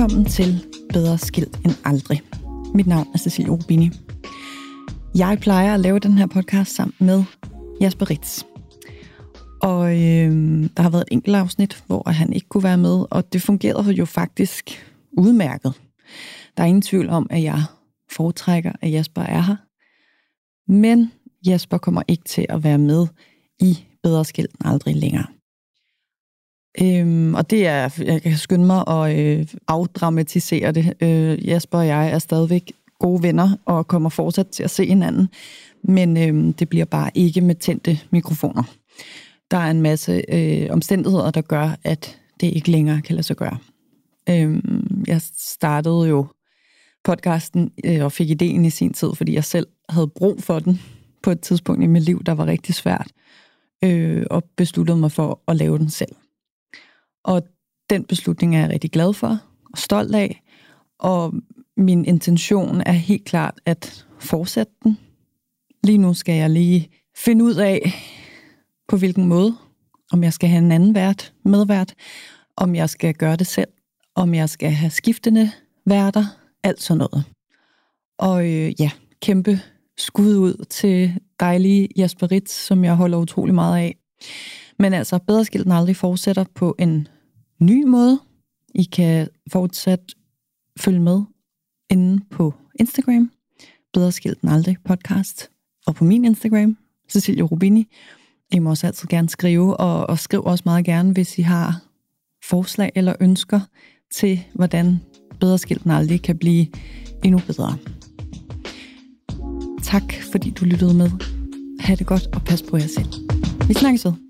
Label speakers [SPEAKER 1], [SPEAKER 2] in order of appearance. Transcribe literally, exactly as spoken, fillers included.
[SPEAKER 1] Velkommen til Bedre skilt end aldrig. Mit navn er Cecilie Rubini. Jeg plejer at lave den her podcast sammen med Jesper Ritz. Og øh, der har været et enkelt afsnit, hvor han ikke kunne være med, og det fungerede jo faktisk udmærket. Der er ingen tvivl om, at jeg foretrækker, at Jesper er her. Men Jesper kommer ikke til at være med i Bedre skilt end aldrig længere. Øhm, og det er, jeg kan skynde mig at øh, afdramatisere det. Øh, Jesper og jeg er stadigvæk gode venner og kommer fortsat til at se hinanden. Men øh, det bliver bare ikke med tændte mikrofoner. Der er en masse øh, omstændigheder, der gør, at det ikke længere kan lade sig gøre. Øh, jeg startede jo podcasten øh, og fik ideen i sin tid, fordi jeg selv havde brug for den på et tidspunkt i mit liv, der var rigtig svært. Øh, og besluttede mig for at lave den selv. Og den beslutning er jeg rigtig glad for og stolt af. Og min intention er helt klart at fortsætte den. Lige nu skal jeg lige finde ud af, på hvilken måde. Om jeg skal have en anden vært, medvært. Om jeg skal gøre det selv. Om jeg skal have skiftende værter. Alt sådan noget. Og øh, ja, kæmpe skud ud til dejlige Jesper Ritz, som jeg holder utrolig meget af. Men altså, Bedre skilt end aldrig fortsætter på en ny måde. I kan fortsat følge med inde på Instagram, Bedre skilt end aldrig podcast, og på min Instagram, Cecilie Rubini. I må også altid gerne skrive, og, og skriv også meget gerne, hvis I har forslag eller ønsker til, hvordan Bedre skilt end aldrig kan blive endnu bedre. Tak, fordi du lyttede med. Ha' det godt, og pas på jer selv. Vi snakkes ved.